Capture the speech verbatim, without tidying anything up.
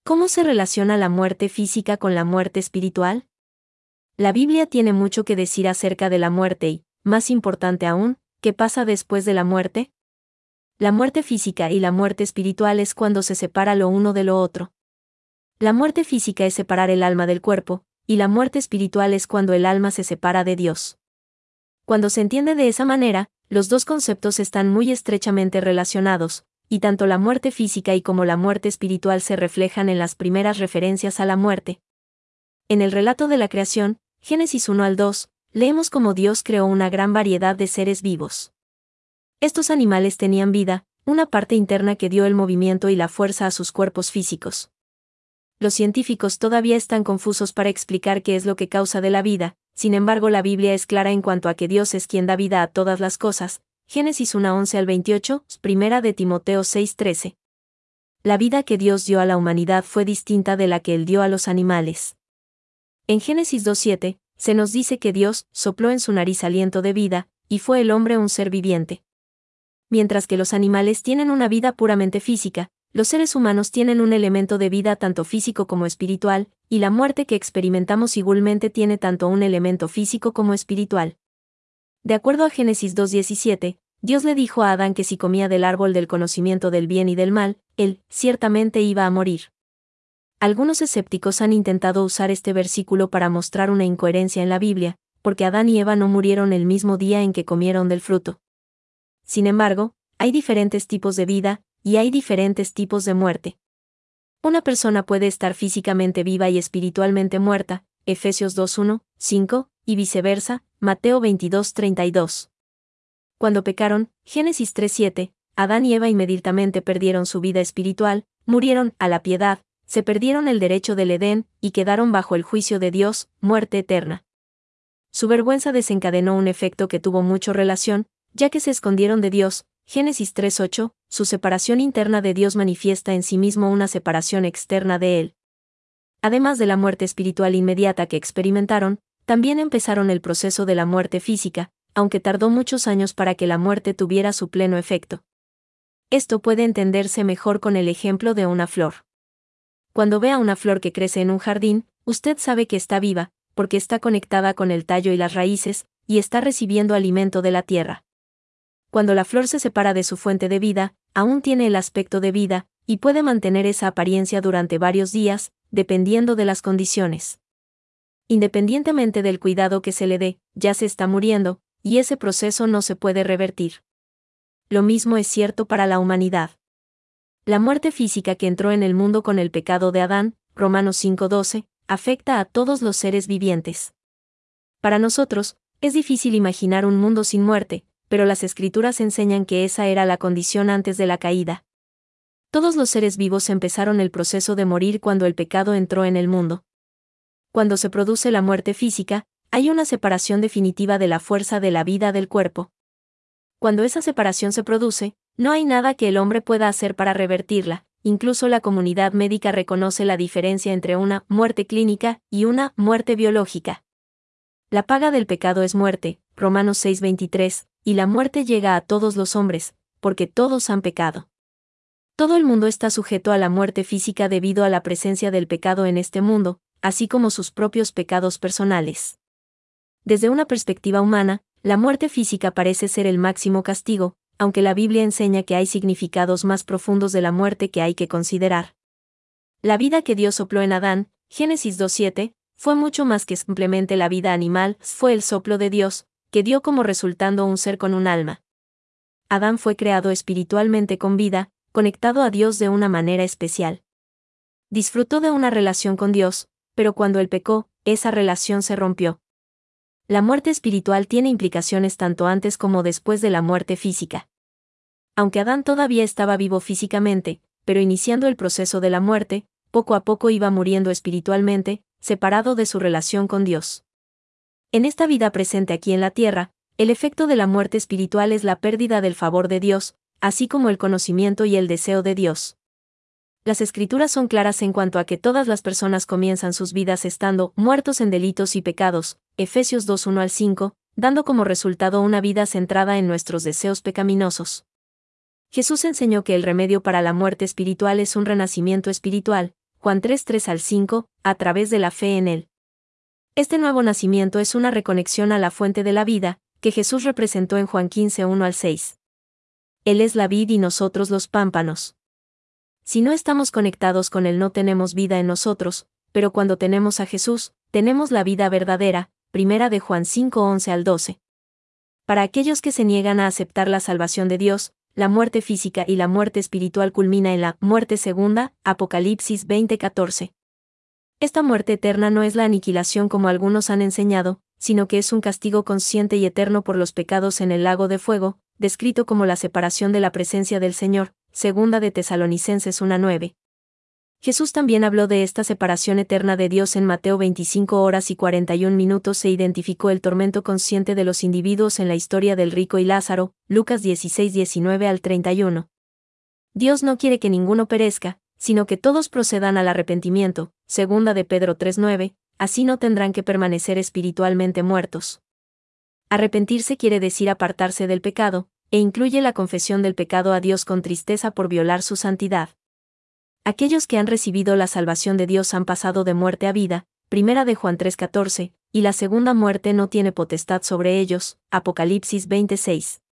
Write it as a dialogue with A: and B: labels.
A: ¿Cómo se relaciona la muerte física con la muerte espiritual? La Biblia tiene mucho que decir acerca de la muerte y, más importante aún, ¿qué pasa después de la muerte? La muerte física y la muerte espiritual es cuando se separa lo uno de lo otro. La muerte física es separar el alma del cuerpo, y la muerte espiritual es cuando el alma se separa de Dios. Cuando se entiende de esa manera, los dos conceptos están muy estrechamente relacionados, y tanto la muerte física y como la muerte espiritual se reflejan en las primeras referencias a la muerte. En el relato de la creación, Génesis uno al dos, leemos cómo Dios creó una gran variedad de seres vivos. Estos animales tenían vida, una parte interna que dio el movimiento y la fuerza a sus cuerpos físicos. Los científicos todavía están confusos para explicar qué es lo que causa de la vida, sin embargo la Biblia es clara en cuanto a que Dios es quien da vida a todas las cosas, Génesis uno once al veintiocho, Primera de Timoteo seis trece. La vida que Dios dio a la humanidad fue distinta de la que Él dio a los animales. En Génesis dos siete, se nos dice que Dios sopló en su nariz aliento de vida, y fue el hombre un ser viviente. Mientras que los animales tienen una vida puramente física, los seres humanos tienen un elemento de vida tanto físico como espiritual, y la muerte que experimentamos igualmente tiene tanto un elemento físico como espiritual. De acuerdo a Génesis dos diecisiete, Dios le dijo a Adán que si comía del árbol del conocimiento del bien y del mal, él, ciertamente iba a morir. Algunos escépticos han intentado usar este versículo para mostrar una incoherencia en la Biblia, porque Adán y Eva no murieron el mismo día en que comieron del fruto. Sin embargo, hay diferentes tipos de vida, y hay diferentes tipos de muerte. Una persona puede estar físicamente viva y espiritualmente muerta, Efesios dos uno, cinco, y viceversa, Mateo veintidós treinta y dos. Cuando pecaron, Génesis tres siete, Adán y Eva inmediatamente perdieron su vida espiritual, murieron a la piedad, se perdieron el derecho del Edén, y quedaron bajo el juicio de Dios, muerte eterna. Su vergüenza desencadenó un efecto que tuvo mucha relación, ya que se escondieron de Dios, Génesis tres ocho, su separación interna de Dios manifiesta en sí mismo una separación externa de Él. Además de la muerte espiritual inmediata que experimentaron, también empezaron el proceso de la muerte física, aunque tardó muchos años para que la muerte tuviera su pleno efecto. Esto puede entenderse mejor con el ejemplo de una flor. Cuando vea una flor que crece en un jardín, usted sabe que está viva, porque está conectada con el tallo y las raíces, y está recibiendo alimento de la tierra. Cuando la flor se separa de su fuente de vida, aún tiene el aspecto de vida, y puede mantener esa apariencia durante varios días, dependiendo de las condiciones. Independientemente del cuidado que se le dé, ya se está muriendo, y ese proceso no se puede revertir. Lo mismo es cierto para la humanidad. La muerte física que entró en el mundo con el pecado de Adán, Romanos cinco doce, afecta a todos los seres vivientes. Para nosotros, es difícil imaginar un mundo sin muerte, pero las Escrituras enseñan que esa era la condición antes de la caída. Todos los seres vivos empezaron el proceso de morir cuando el pecado entró en el mundo. Cuando se produce la muerte física, hay una separación definitiva de la fuerza de la vida del cuerpo. Cuando esa separación se produce, no hay nada que el hombre pueda hacer para revertirla, incluso la comunidad médica reconoce la diferencia entre una muerte clínica y una muerte biológica. La paga del pecado es muerte, Romanos seis veintitrés, y la muerte llega a todos los hombres, porque todos han pecado. Todo el mundo está sujeto a la muerte física debido a la presencia del pecado en este mundo, así como sus propios pecados personales. Desde una perspectiva humana, la muerte física parece ser el máximo castigo, aunque la Biblia enseña que hay significados más profundos de la muerte que hay que considerar. La vida que Dios sopló en Adán, Génesis dos siete, fue mucho más que simplemente la vida animal, fue el soplo de Dios, que dio como resultado un ser con un alma. Adán fue creado espiritualmente con vida, conectado a Dios de una manera especial. Disfrutó de una relación con Dios, pero cuando él pecó, esa relación se rompió. La muerte espiritual tiene implicaciones tanto antes como después de la muerte física. Aunque Adán todavía estaba vivo físicamente, pero iniciando el proceso de la muerte, poco a poco iba muriendo espiritualmente, separado de su relación con Dios. En esta vida presente aquí en la tierra, el efecto de la muerte espiritual es la pérdida del favor de Dios, así como el conocimiento y el deseo de Dios. Las Escrituras son claras en cuanto a que todas las personas comienzan sus vidas estando muertos en delitos y pecados, Efesios dos uno al cinco, dando como resultado una vida centrada en nuestros deseos pecaminosos. Jesús enseñó que el remedio para la muerte espiritual es un renacimiento espiritual, Juan tres tres al cinco, a través de la fe en Él. Este nuevo nacimiento es una reconexión a la fuente de la vida, que Jesús representó en Juan quince uno al seis. Él es la vid y nosotros los pámpanos. Si no estamos conectados con Él no tenemos vida en nosotros, pero cuando tenemos a Jesús, tenemos la vida verdadera, primera de Juan cinco once al doce. Para aquellos que se niegan a aceptar la salvación de Dios, la muerte física y la muerte espiritual culmina en la muerte segunda, Apocalipsis veinte catorce. Esta muerte eterna no es la aniquilación como algunos han enseñado, sino que es un castigo consciente y eterno por los pecados en el lago de fuego, descrito como la separación de la presencia del Señor, segunda de Tesalonicenses uno nueve. Jesús también habló de esta separación eterna de Dios en Mateo veinticinco horas y cuarenta y un minutos e identificó el tormento consciente de los individuos en la historia del rico y Lázaro, Lucas dieciséis diecinueve al treinta y uno. Dios no quiere que ninguno perezca, sino que todos procedan al arrepentimiento, segunda de Pedro tres nueve, así no tendrán que permanecer espiritualmente muertos. Arrepentirse quiere decir apartarse del pecado, e incluye la confesión del pecado a Dios con tristeza por violar su santidad. Aquellos que han recibido la salvación de Dios han pasado de muerte a vida, primera de Juan tres catorce, y la segunda muerte no tiene potestad sobre ellos, Apocalipsis veintiséis.